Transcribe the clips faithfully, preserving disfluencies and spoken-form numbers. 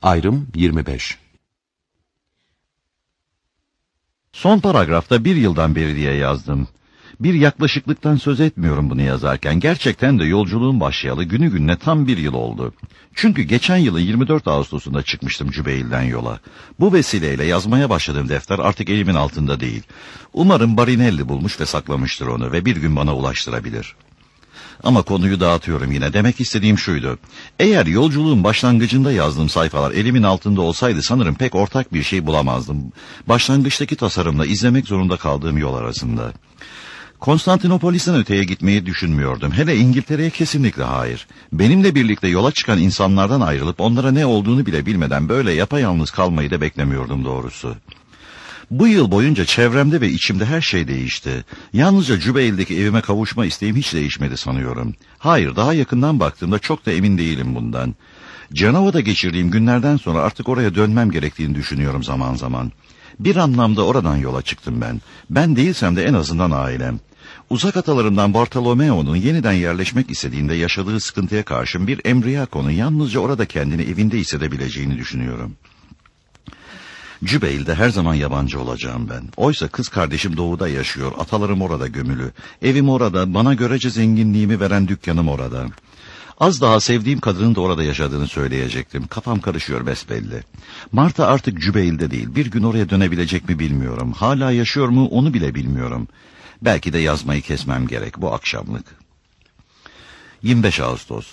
Ayrım yirmi beş. Son paragrafta bir yıldan beri diye yazdım. Bir yaklaşıklıktan söz etmiyorum bunu yazarken. Gerçekten de yolculuğun başlayalı günü gününe tam bir yıl oldu. Çünkü geçen yılın yirmi dört Ağustos'unda çıkmıştım Cübeil'den yola. Bu vesileyle yazmaya başladığım defter artık elimin altında değil. Umarım Barinelli bulmuş ve saklamıştır onu ve bir gün bana ulaştırabilir. Ama konuyu dağıtıyorum yine. Demek istediğim şuydu. Eğer yolculuğun başlangıcında yazdığım sayfalar elimin altında olsaydı sanırım pek ortak bir şey bulamazdım. Başlangıçtaki tasarımla izlemek zorunda kaldığım yol arasında. Konstantinopolis'ten öteye gitmeyi düşünmüyordum. Hele İngiltere'ye kesinlikle hayır. Benimle birlikte yola çıkan insanlardan ayrılıp onlara ne olduğunu bile bilmeden böyle yapayalnız kalmayı da beklemiyordum doğrusu. Bu yıl boyunca çevremde ve içimde her şey değişti. Yalnızca Cübeil'deki evime kavuşma isteğim hiç değişmedi sanıyorum. Hayır, daha yakından baktığımda çok da emin değilim bundan. Cenova'da geçirdiğim günlerden sonra artık oraya dönmem gerektiğini düşünüyorum zaman zaman. Bir anlamda oradan yola çıktım ben. Ben değilsem de en azından ailem. Uzak atalarımdan Bartolomeo'nun yeniden yerleşmek istediğinde yaşadığı sıkıntıya karşın bir Embriaco'nun yalnızca orada kendini evinde hissedebileceğini düşünüyorum. Cübeil'de her zaman yabancı olacağım ben. Oysa kız kardeşim doğuda yaşıyor, atalarım orada gömülü. Evim orada, bana görece zenginliğimi veren dükkanım orada. Az daha sevdiğim kadının da orada yaşadığını söyleyecektim. Kafam karışıyor besbelli. Marta artık Cübeil'de değil. Bir gün oraya dönebilecek mi bilmiyorum. Hala yaşıyor mu onu bile bilmiyorum. Belki de yazmayı kesmem gerek bu akşamlık. yirmi beş Ağustos.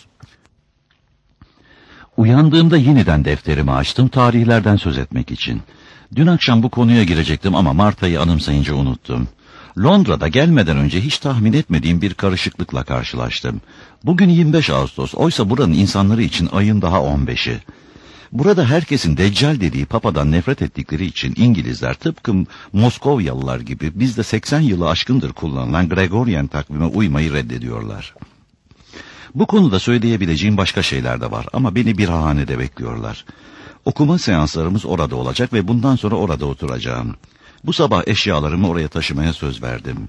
Uyandığımda yeniden defterimi açtım tarihlerden söz etmek için. Dün akşam bu konuya girecektim ama Marta'yı anımsayınca unuttum. Londra'da gelmeden önce hiç tahmin etmediğim bir karışıklıkla karşılaştım. Bugün yirmi beş Ağustos, oysa buranın insanları için ayın daha on beşi. Burada herkesin Deccal dediği papadan nefret ettikleri için İngilizler tıpkı Moskovyalılar gibi bizde seksen yılı aşkındır kullanılan Gregorian takvime uymayı reddediyorlar. Bu konuda söyleyebileceğim başka şeyler de var ama beni bir hanede bekliyorlar. Okuma seanslarımız orada olacak ve bundan sonra orada oturacağım. Bu sabah eşyalarımı oraya taşımaya söz verdim.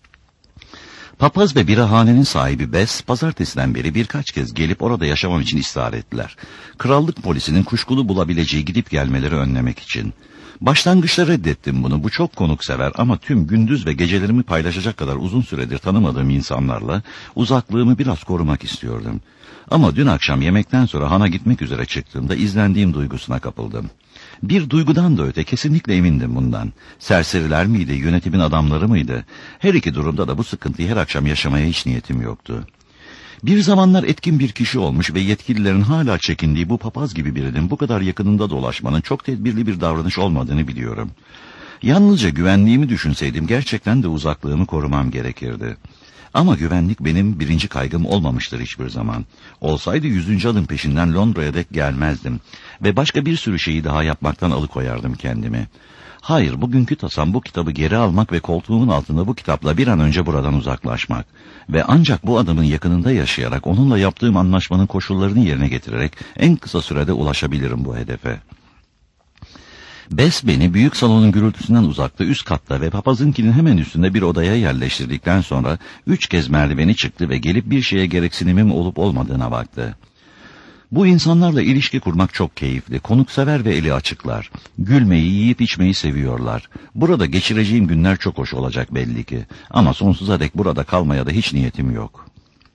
Papaz ve birahanenin sahibi Bess, pazartesiden beri birkaç kez gelip orada yaşamam için ısrar ettiler. Krallık polisinin kuşkulu bulabileceği gidip gelmeleri önlemek için. Başlangıçta reddettim bunu. Bu çok konuksever ama tüm gündüz ve gecelerimi paylaşacak kadar uzun süredir tanımadığım insanlarla uzaklığımı biraz korumak istiyordum. Ama dün akşam yemekten sonra hana gitmek üzere çıktığımda izlendiğim duygusuna kapıldım. Bir duygudan da öte kesinlikle emindim bundan. Serseriler miydi, yönetimin adamları mıydı? Her iki durumda da bu sıkıntıyı her akşam yaşamaya hiç niyetim yoktu. Bir zamanlar etkin bir kişi olmuş ve yetkililerin hala çekindiği bu papaz gibi birinin bu kadar yakınında dolaşmanın çok tedbirli bir davranış olmadığını biliyorum. Yalnızca güvenliğimi düşünseydim gerçekten de uzaklığımı korumam gerekirdi. Ama güvenlik benim birinci kaygım olmamıştır hiçbir zaman. Olsaydı yüzüncü adım peşinden Londra'ya dek gelmezdim. Ve başka bir sürü şeyi daha yapmaktan alıkoyardım kendimi. Hayır, bugünkü tasam bu kitabı geri almak ve koltuğumun altında bu kitapla bir an önce buradan uzaklaşmak. Ve ancak bu adamın yakınında yaşayarak onunla yaptığım anlaşmanın koşullarını yerine getirerek en kısa sürede ulaşabilirim bu hedefe. Bess beni büyük salonun gürültüsünden uzakta üst katta ve papazınkinin hemen üstünde bir odaya yerleştirdikten sonra üç kez merdiveni çıktı ve gelip bir şeye gereksinimim olup olmadığına baktı. Bu insanlarla ilişki kurmak çok keyifli, konuksever ve eli açıklar. Gülmeyi, yiyip içmeyi seviyorlar. Burada geçireceğim günler çok hoş olacak belli ki. Ama sonsuza dek burada kalmaya da hiç niyetim yok.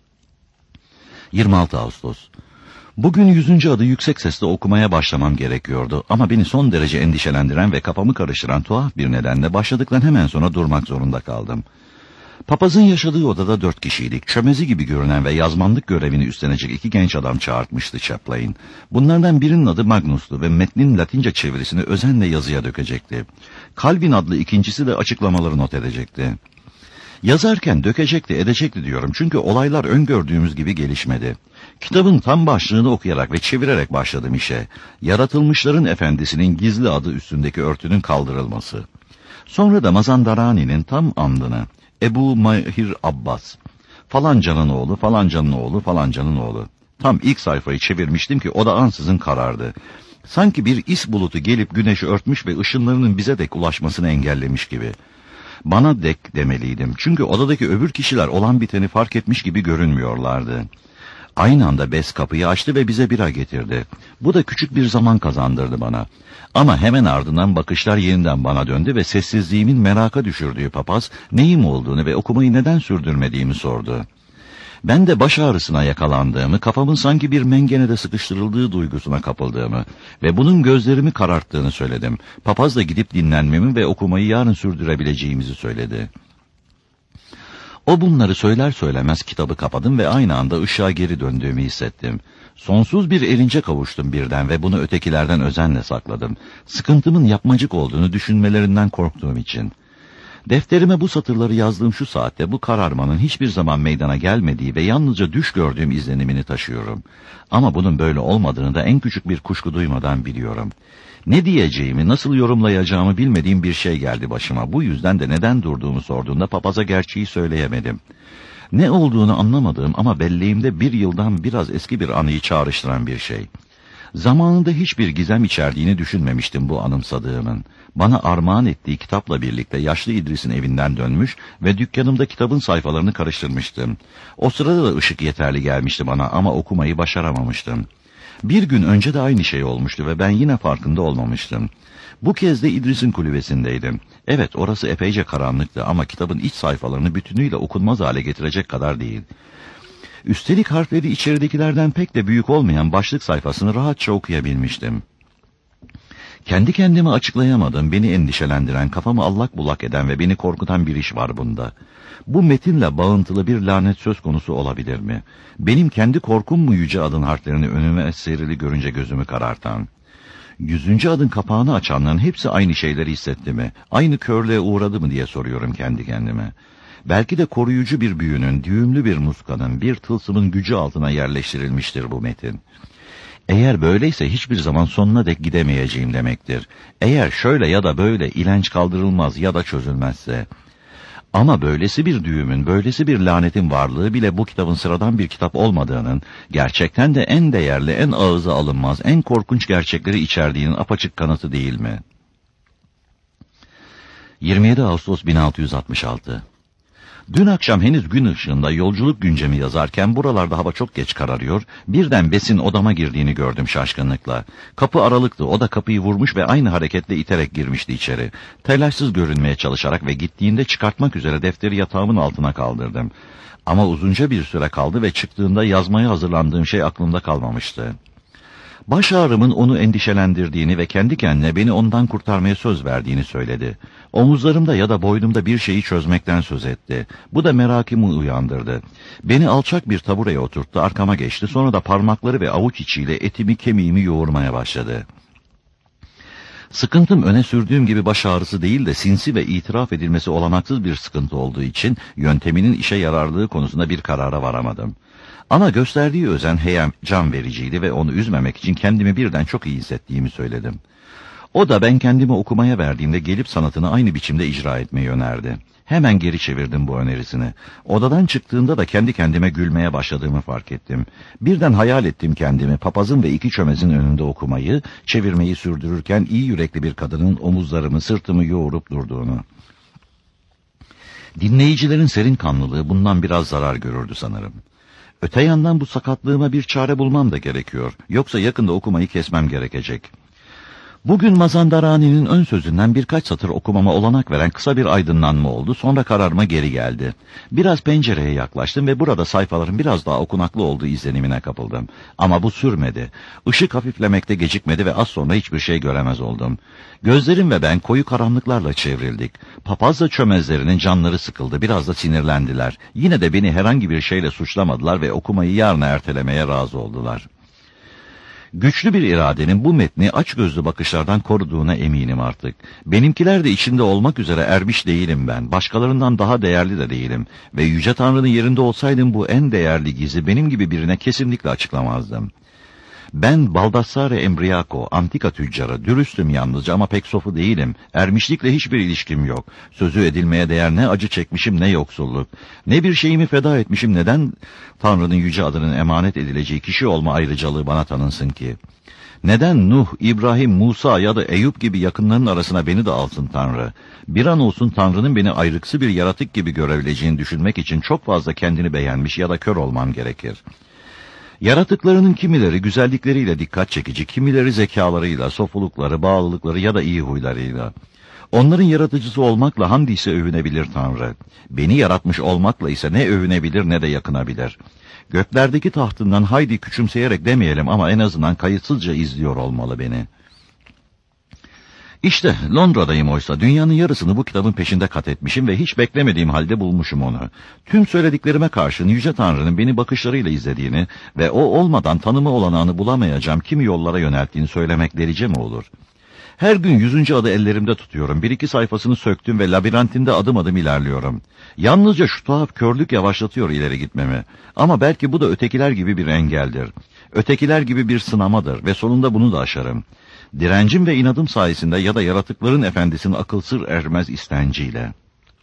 yirmi altı Ağustos. Bugün yüzüncü adı yüksek sesle okumaya başlamam gerekiyordu ama beni son derece endişelendiren ve kafamı karıştıran tuhaf bir nedenle başladıktan hemen sonra durmak zorunda kaldım. Papazın yaşadığı odada dört kişiydik. Çömezi gibi görünen ve yazmanlık görevini üstlenecek iki genç adam çağırtmıştı Chaplain. Bunlardan birinin adı Magnus'tu ve metnin Latince çevirisini özenle yazıya dökecekti. Calvin adlı ikincisi de açıklamaları not edecekti. Yazarken dökecekti, edecekti diyorum çünkü olaylar öngördüğümüz gibi gelişmedi. Kitabın tam başlığını okuyarak ve çevirerek başladım işe. Yaratılmışların efendisinin gizli adı üstündeki örtünün kaldırılması. Sonra da Mazandarani'nin tam andını, Ebu Mahir Abbas, falancanın oğlu, falancanın oğlu, falancanın oğlu. Tam ilk sayfayı çevirmiştim ki o da ansızın karardı. Sanki bir is bulutu gelip güneşi örtmüş ve ışınlarının bize dek ulaşmasını engellemiş gibi. Bana dek demeliydim çünkü odadaki öbür kişiler olan biteni fark etmiş gibi görünmüyorlardı. Aynı anda Bes kapıyı açtı ve bize bira getirdi. Bu da küçük bir zaman kazandırdı bana. Ama hemen ardından bakışlar yeniden bana döndü ve sessizliğimin meraka düşürdüğü papaz neyim olduğunu ve okumayı neden sürdürmediğimi sordu. Ben de baş ağrısına yakalandığımı, kafamın sanki bir mengenede sıkıştırıldığı duygusuna kapıldığımı ve bunun gözlerimi kararttığını söyledim. Papaz da gidip dinlenmemi ve okumayı yarın sürdürebileceğimizi söyledi. O bunları söyler söylemez kitabı kapadım ve aynı anda ışığa geri döndüğümü hissettim. Sonsuz bir erince kavuştum birden ve bunu ötekilerden özenle sakladım. Sıkıntımın yapmacık olduğunu düşünmelerinden korktuğum için. Defterime bu satırları yazdığım şu saatte bu kararmanın hiçbir zaman meydana gelmediği ve yalnızca düş gördüğüm izlenimini taşıyorum. Ama bunun böyle olmadığını da en küçük bir kuşku duymadan biliyorum. Ne diyeceğimi, nasıl yorumlayacağımı bilmediğim bir şey geldi başıma. Bu yüzden de neden durduğumu sorduğunda papaza gerçeği söyleyemedim. Ne olduğunu anlamadığım ama belleğimde bir yıldan biraz eski bir anıyı çağrıştıran bir şey. Zamanında hiçbir gizem içerdiğini düşünmemiştim bu anımsadığımın. Bana armağan ettiği kitapla birlikte yaşlı İdris'in evinden dönmüş ve dükkanımda kitabın sayfalarını karıştırmıştım. O sırada da ışık yeterli gelmişti bana ama okumayı başaramamıştım. Bir gün önce de aynı şey olmuştu ve ben yine farkında olmamıştım. Bu kez de İdris'in kulübesindeydim. Evet, orası epeyce karanlıktı ama kitabın iç sayfalarını bütünüyle okunmaz hale getirecek kadar değil. Üstelik harfleri içeridekilerden pek de büyük olmayan başlık sayfasını rahatça okuyabilmiştim. Kendi kendime açıklayamadım, beni endişelendiren, kafamı allak bullak eden ve beni korkutan bir iş var bunda. Bu metinle bağıntılı bir lanet söz konusu olabilir mi? Benim kendi korkum mu yüce adın harflerini önüme serili görünce gözümü karartan? Yüzüncü adın kapağını açanların hepsi aynı şeyleri hissetti mi? Aynı körlüğe uğradı mı diye soruyorum kendi kendime. Belki de koruyucu bir büyünün, düğümlü bir muskanın, bir tılsımın gücü altına yerleştirilmiştir bu metin. Eğer böyleyse hiçbir zaman sonuna dek gidemeyeceğim demektir. Eğer şöyle ya da böyle ilenç kaldırılmaz ya da çözülmezse. Ama böylesi bir düğümün, böylesi bir lanetin varlığı bile bu kitabın sıradan bir kitap olmadığının, gerçekten de en değerli, en ağıza alınmaz, en korkunç gerçekleri içerdiğinin apaçık kanıtı değil mi? yirmi yedi Ağustos bin altı yüz altmış altı. Dün akşam henüz gün ışığında yolculuk güncemi yazarken buralarda hava çok geç kararıyor, birden Bes'in odama girdiğini gördüm şaşkınlıkla. Kapı aralıktı, o da kapıyı vurmuş ve aynı hareketle iterek girmişti içeri. Telaşsız görünmeye çalışarak ve gittiğinde çıkartmak üzere defteri yatağımın altına kaldırdım. Ama uzunca bir süre kaldı ve çıktığında yazmaya hazırlandığım şey aklımda kalmamıştı. Baş ağrımın onu endişelendirdiğini ve kendi kendine beni ondan kurtarmaya söz verdiğini söyledi. Omuzlarımda ya da boynumda bir şeyi çözmekten söz etti. Bu da merakımı uyandırdı. Beni alçak bir tabureye oturttu, arkama geçti, sonra da parmakları ve avuç içiyle etimi kemiğimi yoğurmaya başladı. Sıkıntım öne sürdüğüm gibi baş ağrısı değil de sinsi ve itiraf edilmesi olanaksız bir sıkıntı olduğu için yönteminin işe yararlığı konusunda bir karara varamadım. Ama gösterdiği özen heyecan vericiydi ve onu üzmemek için kendimi birden çok iyi hissettiğimi söyledim. O da ben kendimi okumaya verdiğimde gelip sanatını aynı biçimde icra etmeyi önerdi. Hemen geri çevirdim bu önerisini. Odadan çıktığında da kendi kendime gülmeye başladığımı fark ettim. Birden hayal ettim kendimi papazın ve iki çömezin önünde okumayı, çevirmeyi sürdürürken iyi yürekli bir kadının omuzlarımı, sırtımı yoğurup durduğunu. Dinleyicilerin serin kanlılığı bundan biraz zarar görürdü sanırım. Öte yandan bu sakatlığıma bir çare bulmam da gerekiyor. Yoksa yakında okumayı kesmem gerekecek. Bugün Mazandarani'nin ön sözünden birkaç satır okumama olanak veren kısa bir aydınlanma oldu. Sonra kararıma geri geldi. Biraz pencereye yaklaştım ve burada sayfaların biraz daha okunaklı olduğu izlenimine kapıldım. Ama bu sürmedi. Işık hafiflemekte gecikmedi ve az sonra hiçbir şey göremez oldum. Gözlerim ve ben koyu karanlıklarla çevrildik. Papazla çömezlerinin canları sıkıldı, biraz da sinirlendiler. Yine de beni herhangi bir şeyle suçlamadılar ve okumayı yarına ertelemeye razı oldular. Güçlü bir iradenin bu metni açgözlü bakışlardan koruduğuna eminim artık. Benimkiler de içinde olmak üzere ermiş değilim ben. Başkalarından daha değerli de değilim. Ve Yüce Tanrı'nın yerinde olsaydım bu en değerli gizi benim gibi birine kesinlikle açıklamazdım. Ben Baldassare Embriaco, antika tüccarı, dürüstüm yalnızca ama pek sofu değilim. Ermişlikle hiçbir ilişkim yok. Sözü edilmeye değer ne acı çekmişim ne yoksulluk. Ne bir şeyimi feda etmişim, neden Tanrı'nın yüce adının emanet edileceği kişi olma ayrıcalığı bana tanınsın ki? Neden Nuh, İbrahim, Musa ya da Eyüp gibi yakınların arasına beni de alsın Tanrı? Bir an olsun Tanrı'nın beni ayrıksı bir yaratık gibi görebileceğini düşünmek için çok fazla kendini beğenmiş ya da kör olmam gerekir. Yaratıklarının kimileri güzellikleriyle dikkat çekici, kimileri zekalarıyla, sofulukları, bağlılıkları ya da iyi huylarıyla. Onların yaratıcısı olmakla handise övünebilir Tanrı. Beni yaratmış olmakla ise ne övünebilir ne de yakınabilir. Göklerdeki tahtından haydi küçümseyerek demeyelim ama en azından kayıtsızca izliyor olmalı beni. İşte Londra'dayım oysa dünyanın yarısını bu kitabın peşinde kat etmişim ve hiç beklemediğim halde bulmuşum onu. Tüm söylediklerime karşın Yüce Tanrı'nın beni bakışlarıyla izlediğini ve o olmadan tanıma olanağını bulamayacağım kimi yollara yönelttiğini söylemek delice mi olur? Her gün yüzüncü adı ellerimde tutuyorum. Bir iki sayfasını söktüm ve labirentinde adım adım ilerliyorum. Yalnızca şu tuhaf körlük yavaşlatıyor ileri gitmemi. Ama belki bu da ötekiler gibi bir engeldir. Ötekiler gibi bir sınamadır ve sonunda bunu da aşarım. Direncim ve inadım sayesinde ya da yaratıkların efendisinin akıl sır ermez istenciyle.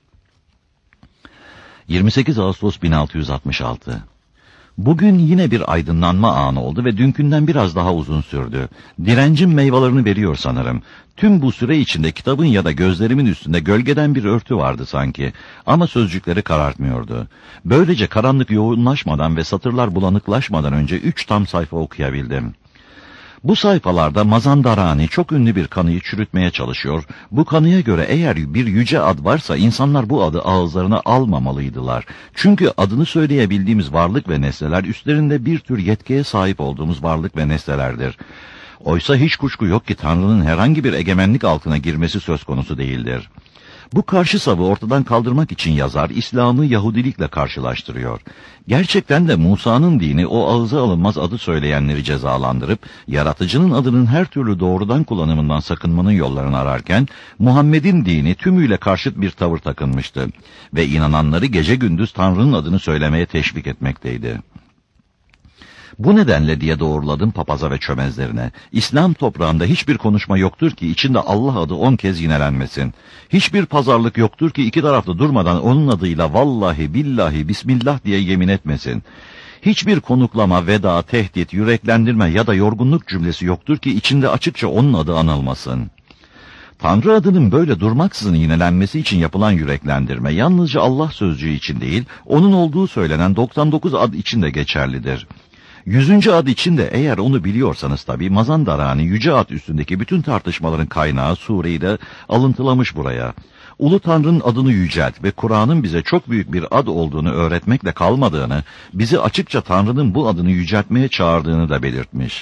yirmi sekiz Ağustos bin altı yüz altmış altı. Bugün yine bir aydınlanma anı oldu ve dünkünden biraz daha uzun sürdü. Direncim meyvelerini veriyor sanırım. Tüm bu süre içinde kitabın ya da gözlerimin üstünde gölgeden bir örtü vardı sanki. Ama sözcükleri karartmıyordu. Böylece karanlık yoğunlaşmadan ve satırlar bulanıklaşmadan önce üç tam sayfa okuyabildim. Bu sayfalarda Mazandarani çok ünlü bir kanıyı çürütmeye çalışıyor. Bu kanıya göre eğer bir yüce ad varsa insanlar bu adı ağızlarına almamalıydılar. Çünkü adını söyleyebildiğimiz varlık ve nesneler üstlerinde bir tür yetkiye sahip olduğumuz varlık ve nesnelerdir. Oysa hiç kuşku yok ki Tanrı'nın herhangi bir egemenlik altına girmesi söz konusu değildir. Bu karşı savı ortadan kaldırmak için yazar, İslam'ı Yahudilikle karşılaştırıyor. Gerçekten de Musa'nın dini o ağza alınmaz adı söyleyenleri cezalandırıp, yaratıcının adının her türlü doğrudan kullanımından sakınmanın yollarını ararken, Muhammed'in dini tümüyle karşıt bir tavır takınmıştı ve inananları gece gündüz Tanrı'nın adını söylemeye teşvik etmekteydi. Bu nedenle diye doğruladım papaza ve çömezlerine. İslam toprağında hiçbir konuşma yoktur ki içinde Allah adı on kez yinelenmesin. Hiçbir pazarlık yoktur ki iki tarafta durmadan onun adıyla vallahi billahi bismillah diye yemin etmesin. Hiçbir konuklama, veda, tehdit, yüreklendirme ya da yorgunluk cümlesi yoktur ki içinde açıkça onun adı anılmasın. Tanrı adının böyle durmaksızın yinelenmesi için yapılan yüreklendirme yalnızca Allah sözcüğü için değil, onun olduğu söylenen doksan dokuz ad için de geçerlidir. Yüzüncü ad için de eğer onu biliyorsanız tabii Mazandarani yüce ad üstündeki bütün tartışmaların kaynağı sureyi de alıntılamış buraya. Ulu Tanrı'nın adını yücelt ve Kur'an'ın bize çok büyük bir ad olduğunu öğretmekle kalmadığını, bizi açıkça Tanrı'nın bu adını yüceltmeye çağırdığını da belirtmiş.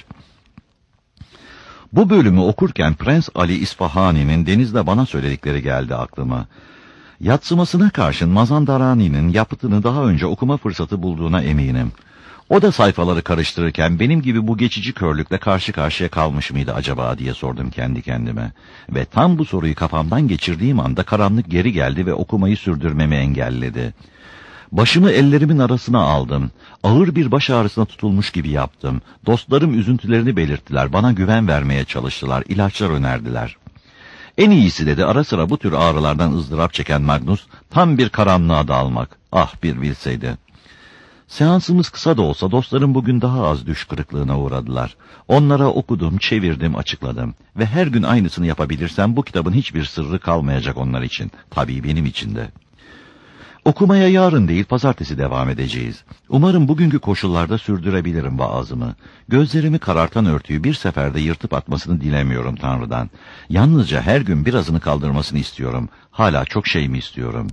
Bu bölümü okurken Prens Ali İsfahani'nin denizde bana söyledikleri geldi aklıma. Yatsımasına karşın Mazandarani'nin yapıtını daha önce okuma fırsatı bulduğuna eminim. O da sayfaları karıştırırken benim gibi bu geçici körlükle karşı karşıya kalmış mıydı acaba diye sordum kendi kendime. Ve tam bu soruyu kafamdan geçirdiğim anda karanlık geri geldi ve okumayı sürdürmemi engelledi. Başımı ellerimin arasına aldım. Ağır bir baş ağrısına tutulmuş gibi yaptım. Dostlarım üzüntülerini belirttiler, bana güven vermeye çalıştılar, ilaçlar önerdiler. En iyisi dedi ara sıra bu tür ağrılardan ızdırap çeken Magnus, tam bir karanlığa dalmak. Ah bir bilseydi. Seansımız kısa da olsa dostlarım bugün daha az düş kırıklığına uğradılar. Onlara okudum, çevirdim, açıkladım. Ve her gün aynısını yapabilirsem bu kitabın hiçbir sırrı kalmayacak onlar için. Tabii benim için de. Okumaya yarın değil pazartesi devam edeceğiz. Umarım bugünkü koşullarda sürdürebilirim vaazımı. Gözlerimi karartan örtüyü bir seferde yırtıp atmasını dilemiyorum Tanrı'dan. Yalnızca her gün birazını kaldırmasını istiyorum. Hala çok şey mi istiyorum?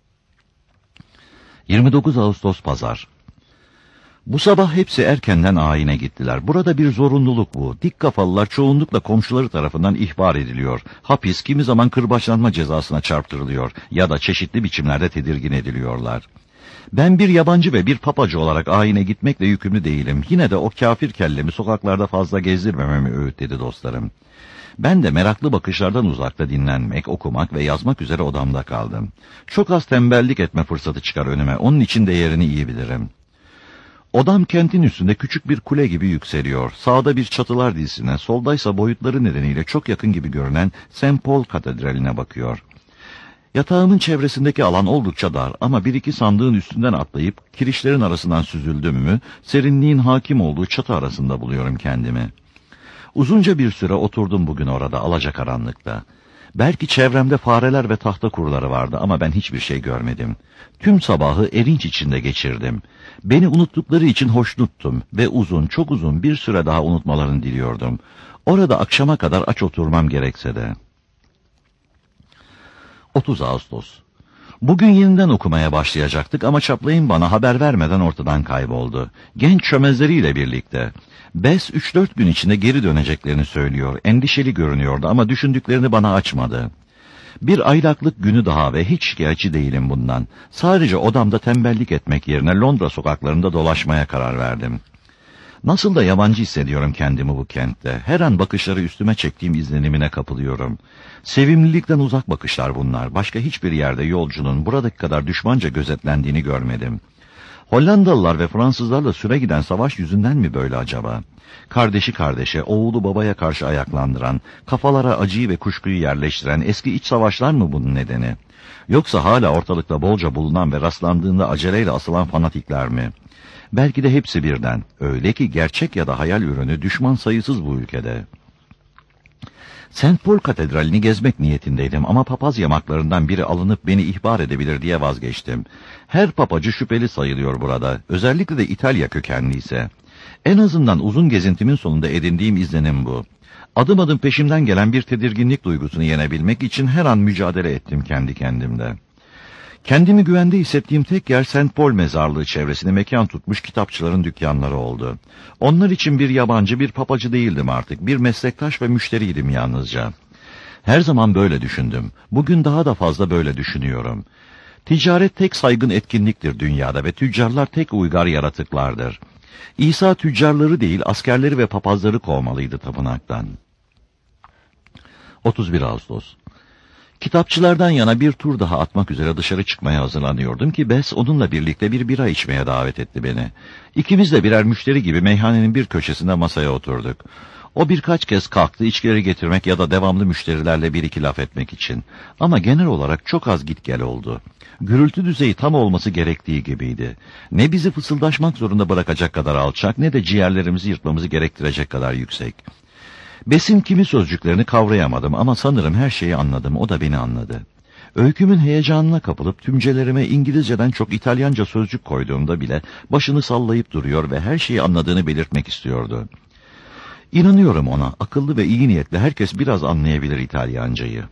yirmi dokuz Ağustos Pazar. Bu sabah hepsi erkenden ayine gittiler. Burada bir zorunluluk bu. Dik kafalılar çoğunlukla komşuları tarafından ihbar ediliyor. Hapis kimi zaman kırbaçlanma cezasına çarptırılıyor ya da çeşitli biçimlerde tedirgin ediliyorlar. Ben bir yabancı ve bir papacı olarak ayine gitmekle yükümlü değilim. Yine de o kafir kellemi sokaklarda fazla gezdirmememi öğütledi dostlarım. Ben de meraklı bakışlardan uzakta dinlenmek, okumak ve yazmak üzere odamda kaldım. Çok az tembellik etme fırsatı çıkar önüme. Onun için değerini iyi bilirim. Odam kentin üstünde küçük bir kule gibi yükseliyor. Sağda bir çatılar dizisine, soldaysa boyutları nedeniyle çok yakın gibi görünen Saint Paul Katedrali'ne bakıyor. Yatağımın çevresindeki alan oldukça dar ama bir iki sandığın üstünden atlayıp kirişlerin arasından süzüldüm mü, serinliğin hakim olduğu çatı arasında buluyorum kendimi. Uzunca bir süre oturdum bugün orada alacakaranlıkta. Belki çevremde fareler ve tahta kuruları vardı ama ben hiçbir şey görmedim. Tüm sabahı erinç içinde geçirdim. Beni unuttukları için hoşnuttum ve uzun, çok uzun bir süre daha unutmalarını diliyordum. Orada akşama kadar aç oturmam gerekse de. otuz Ağustos. Bugün yeniden okumaya başlayacaktık ama Chaplain bana haber vermeden ortadan kayboldu. Genç çömezleriyle birlikte. Bess üç dört gün içinde geri döneceklerini söylüyor. Endişeli görünüyordu ama düşündüklerini bana açmadı. Bir aylaklık günü daha ve hiç şikayetçi değilim bundan. Sadece odamda tembellik etmek yerine Londra sokaklarında dolaşmaya karar verdim. Nasıl da yabancı hissediyorum kendimi bu kentte. Her an bakışları üstüme çektiğim izlenimine kapılıyorum. Sevimlilikten uzak bakışlar bunlar. Başka hiçbir yerde yolcunun buradaki kadar düşmanca gözetlendiğini görmedim. Hollandalılar ve Fransızlarla süre giden savaş yüzünden mi böyle acaba? Kardeşi kardeşe, oğlu babaya karşı ayaklandıran, kafalara acıyı ve kuşkuyu yerleştiren eski iç savaşlar mı bunun nedeni? Yoksa hala ortalıkta bolca bulunan ve rastlandığında aceleyle asılan fanatikler mi? Belki de hepsi birden. Öyle ki gerçek ya da hayal ürünü düşman sayısız bu ülkede. Saint Paul Katedrali'ni gezmek niyetindeydim ama papaz yamaklarından biri alınıp beni ihbar edebilir diye vazgeçtim. Her papacı şüpheli sayılıyor burada, özellikle de İtalya kökenliyse. En azından uzun gezintimin sonunda edindiğim izlenim bu. Adım adım peşimden gelen bir tedirginlik duygusunu yenebilmek için her an mücadele ettim kendi kendimle. Kendimi güvende hissettiğim tek yer Saint Paul mezarlığı çevresinde mekan tutmuş kitapçıların dükkanları oldu. Onlar için bir yabancı, bir papacı değildim artık. Bir meslektaş ve müşteriydim yalnızca. Her zaman böyle düşündüm. Bugün daha da fazla böyle düşünüyorum. Ticaret tek saygın etkinliktir dünyada ve tüccarlar tek uygar yaratıklardır. İsa tüccarları değil, askerleri ve papazları kovmalıydı tapınaktan. otuz bir Ağustos. Kitapçılardan yana bir tur daha atmak üzere dışarı çıkmaya hazırlanıyordum ki Bess onunla birlikte bir bira içmeye davet etti beni. İkimiz de birer müşteri gibi meyhanenin bir köşesinde masaya oturduk. O birkaç kez kalktı içkileri getirmek ya da devamlı müşterilerle bir iki laf etmek için. Ama genel olarak çok az git gel oldu. Gürültü düzeyi tam olması gerektiği gibiydi. Ne bizi fısıldaşmak zorunda bırakacak kadar alçak ne de ciğerlerimizi yırtmamızı gerektirecek kadar yüksek. Bess'in kimi sözcüklerini kavrayamadım ama sanırım her şeyi anladım, o da beni anladı. Öykümün heyecanına kapılıp tümcelerime İngilizceden çok İtalyanca sözcük koyduğumda bile başını sallayıp duruyor ve her şeyi anladığını belirtmek istiyordu. İnanıyorum ona, akıllı ve iyi niyetli herkes biraz anlayabilir İtalyancayı.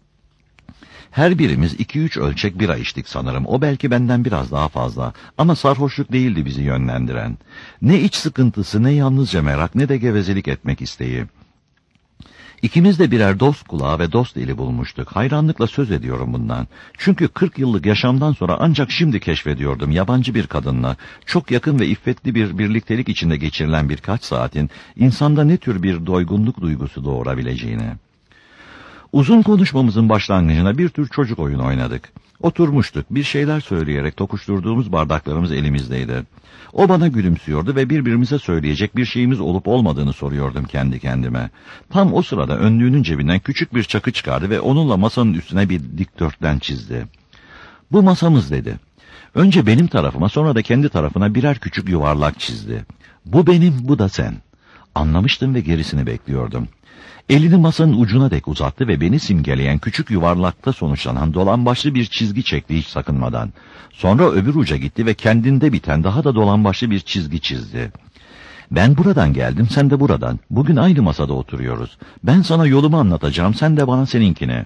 Her birimiz iki üç ölçek bira içtik sanırım. O belki benden biraz daha fazla. Ama sarhoşluk değildi bizi yönlendiren. Ne iç sıkıntısı, ne yalnızca merak, ne de gevezelik etmek isteği. İkimiz de birer dost kulağı ve dost eli bulmuştuk. Hayranlıkla söz ediyorum bundan. Çünkü kırk yıllık yaşamdan sonra ancak şimdi keşfediyordum yabancı bir kadınla, çok yakın ve iffetli bir birliktelik içinde geçirilen birkaç saatin insanda ne tür bir doygunluk duygusu doğurabileceğini. Uzun konuşmamızın başlangıcına bir tür çocuk oyunu oynadık. Oturmuştuk, bir şeyler söyleyerek tokuşturduğumuz bardaklarımız elimizdeydi. O bana gülümsüyordu ve birbirimize söyleyecek bir şeyimiz olup olmadığını soruyordum kendi kendime. Tam o sırada önlüğünün cebinden küçük bir çakı çıkardı ve onunla masanın üstüne bir dikdörtgen çizdi. "Bu masamız," dedi. Önce benim tarafıma, sonra da kendi tarafına birer küçük yuvarlak çizdi. "Bu benim, bu da sen." Anlamıştım ve gerisini bekliyordum. Elini masanın ucuna dek uzattı ve beni simgeleyen küçük yuvarlakta sonuçlanan dolambaçlı bir çizgi çekti hiç sakınmadan. Sonra öbür uca gitti ve kendinde biten daha da dolambaçlı bir çizgi çizdi. "Ben buradan geldim, sen de buradan. Bugün aynı masada oturuyoruz. Ben sana yolumu anlatacağım, sen de bana seninkini."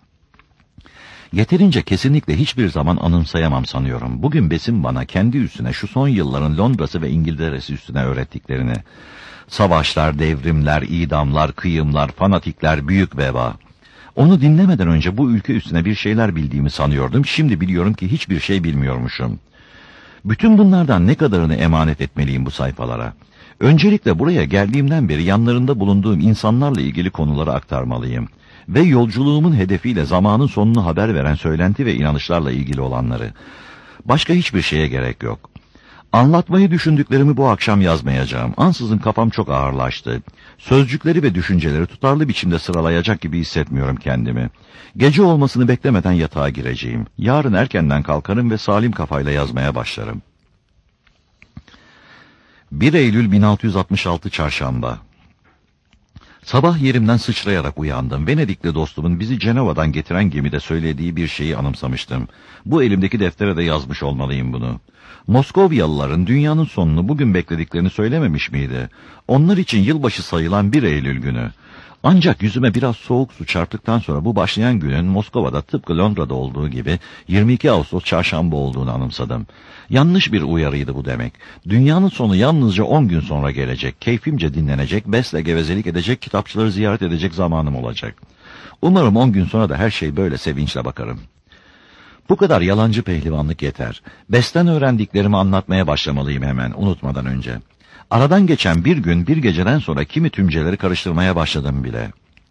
Yeterince kesinlikle hiçbir zaman anımsayamam sanıyorum. Bugün Bess'in bana kendi üstüne şu son yılların Londra'sı ve İngiltere'si üstüne öğrettiklerini. Savaşlar, devrimler, idamlar, kıyımlar, fanatikler, büyük veba. Onu dinlemeden önce bu ülke üstüne bir şeyler bildiğimi sanıyordum. Şimdi biliyorum ki hiçbir şey bilmiyormuşum. Bütün bunlardan ne kadarını emanet etmeliyim bu sayfalara? Öncelikle buraya geldiğimden beri yanlarında bulunduğum insanlarla ilgili konuları aktarmalıyım. Ve yolculuğumun hedefiyle zamanın sonunu haber veren söylenti ve inanışlarla ilgili olanları. Başka hiçbir şeye gerek yok. Anlatmayı düşündüklerimi bu akşam yazmayacağım. Ansızın kafam çok ağırlaştı. Sözcükleri ve düşünceleri tutarlı biçimde sıralayacak gibi hissetmiyorum kendimi. Gece olmasını beklemeden yatağa gireceğim. Yarın erkenden kalkarım ve salim kafayla yazmaya başlarım. bir Eylül bin altı yüz altmış altı Çarşamba. Sabah yerimden sıçrayarak uyandım. Venedikli dostumun bizi Cenova'dan getiren gemide söylediği bir şeyi anımsamıştım. Bu elimdeki deftere de yazmış olmalıyım bunu. Moskovyalıların dünyanın sonunu bugün beklediklerini söylememiş miydi? Onlar için yılbaşı sayılan bir Eylül günü. Ancak yüzüme biraz soğuk su çarptıktan sonra bu başlayan günün Moskova'da tıpkı Londra'da olduğu gibi yirmi iki Ağustos çarşamba olduğunu anımsadım. Yanlış bir uyarıydı bu demek. Dünyanın sonu yalnızca on gün sonra gelecek. Keyfimce dinlenecek, besle gevezelik edecek, kitapçıları ziyaret edecek zamanım olacak. Umarım on gün sonra da her şey böyle sevinçle bakarım. Bu kadar yalancı pehlivanlık yeter. Besten öğrendiklerimi anlatmaya başlamalıyım hemen, unutmadan önce. Aradan geçen bir gün, bir geceden sonra kimi tümceleri karıştırmaya başladım bile.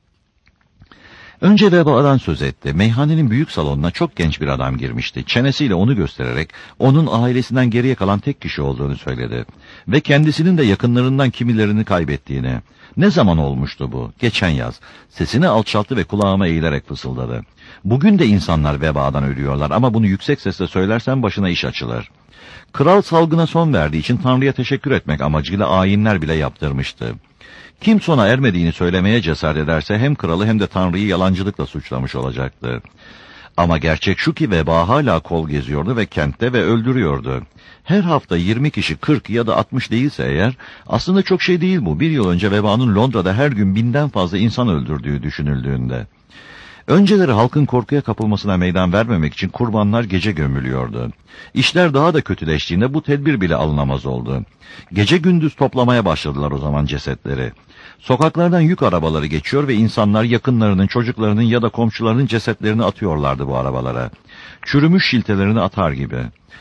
Önce vebadan söz etti. Meyhanenin büyük salonuna çok genç bir adam girmişti. Çenesiyle onu göstererek onun ailesinden geriye kalan tek kişi olduğunu söyledi. Ve kendisinin de yakınlarından kimilerini kaybettiğini. Ne zaman olmuştu bu? Geçen yaz. Sesini alçalttı ve kulağıma eğilerek fısıldadı. Bugün de insanlar vebadan ölüyorlar ama bunu yüksek sesle söylersen başına iş açılır. Kral salgına son verdiği için Tanrı'ya teşekkür etmek amacıyla ayinler bile yaptırmıştı. Kim sona ermediğini söylemeye cesaret ederse hem kralı hem de Tanrı'yı yalancılıkla suçlamış olacaktı. Ama gerçek şu ki veba hala kol geziyordu ve kentte ve öldürüyordu. Her hafta yirmi kişi, kırk ya da altmış değilse eğer, aslında çok şey değil bu. Bir yıl önce vebanın Londra'da her gün binden fazla insan öldürdüğü düşünüldüğünde. Önceleri halkın korkuya kapılmasına meydan vermemek için kurbanlar gece gömülüyordu. İşler daha da kötüleştiğinde bu tedbir bile alınamaz oldu. Gece gündüz toplamaya başladılar o zaman cesetleri. Sokaklardan yük arabaları geçiyor ve insanlar yakınlarının, çocuklarının ya da komşularının cesetlerini atıyorlardı bu arabalara. Çürümüş şiltelerini atar gibi.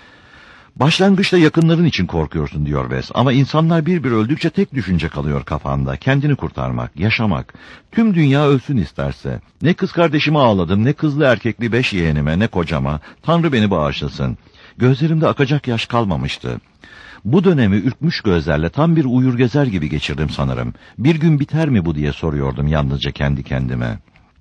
Başlangıçta yakınların için korkuyorsun diyor Wes. Ama insanlar bir bir öldükçe tek düşünce kalıyor kafanda. Kendini kurtarmak, yaşamak. Tüm dünya ölsün isterse. Ne kız kardeşime ağladım, ne kızlı erkekli beş yeğenime, ne kocama. Tanrı beni bağışlasın. Gözlerimde akacak yaş kalmamıştı. Bu dönemi ürkmüş gözlerle tam bir uyur gezer gibi geçirdim sanırım. Bir gün biter mi bu diye soruyordum yalnızca kendi kendime.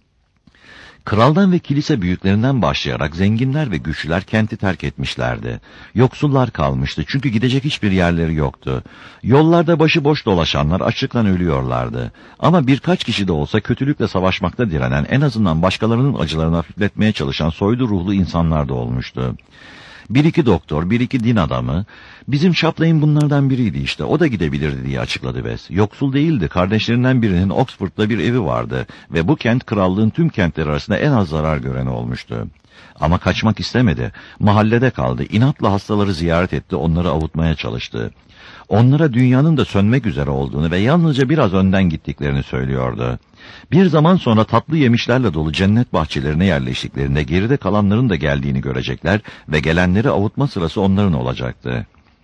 Kraldan ve kilise büyüklerinden başlayarak zenginler ve güçlüler kenti terk etmişlerdi. Yoksullar kalmıştı çünkü gidecek hiçbir yerleri yoktu. Yollarda başıboş dolaşanlar açlıktan ölüyorlardı. Ama birkaç kişi de olsa kötülükle savaşmakta direnen, en azından başkalarının acılarını hafifletmeye çalışan soylu ruhlu insanlar da olmuştu. Bir iki doktor, bir iki din adamı, bizim Chaplain bunlardan biriydi işte, o da gidebilirdi diye açıkladı Wes. Yoksul değildi, kardeşlerinden birinin Oxford'da bir evi vardı ve bu kent krallığın tüm kentleri arasında en az zarar gören olmuştu. Ama kaçmak istemedi, mahallede kaldı, inatla hastaları ziyaret etti, onları avutmaya çalıştı. Onlara dünyanın da sönmek üzere olduğunu ve yalnızca biraz önden gittiklerini söylüyordu. Bir zaman sonra tatlı yemişlerle dolu cennet bahçelerine yerleştiklerinde geride kalanların da geldiğini görecekler ve gelenleri avutma sırası onların olacaktı.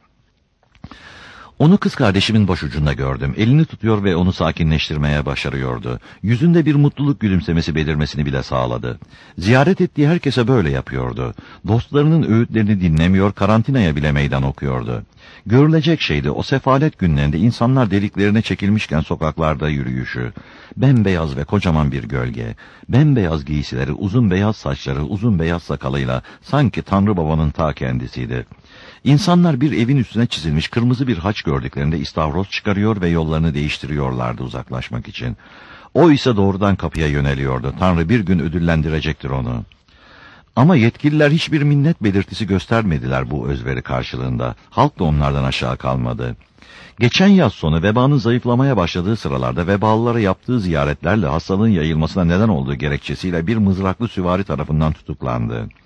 Onu kız kardeşimin başucunda gördüm. Elini tutuyor ve onu sakinleştirmeye başarıyordu. Yüzünde bir mutluluk gülümsemesi belirmesini bile sağladı. Ziyaret ettiği herkese böyle yapıyordu. Dostlarının öğütlerini dinlemiyor, karantinaya bile meydan okuyordu. Görülecek şeydi o sefalet günlerinde insanlar deliklerine çekilmişken sokaklarda yürüyüşü. Bembeyaz ve kocaman bir gölge. Bembeyaz giysileri, uzun beyaz saçları, uzun beyaz sakalıyla sanki Tanrı Baba'nın ta kendisiydi. İnsanlar bir evin üstüne çizilmiş kırmızı bir haç gördüklerinde istavroz çıkarıyor ve yollarını değiştiriyorlardı uzaklaşmak için. O ise doğrudan kapıya yöneliyordu. Tanrı bir gün ödüllendirecektir onu. Ama yetkililer hiçbir minnet belirtisi göstermediler bu özveri karşılığında. Halk da onlardan aşağı kalmadı. Geçen yaz sonu vebanın zayıflamaya başladığı sıralarda vebalılara yaptığı ziyaretlerle hastalığın yayılmasına neden olduğu gerekçesiyle bir mızraklı süvari tarafından tutuklandı.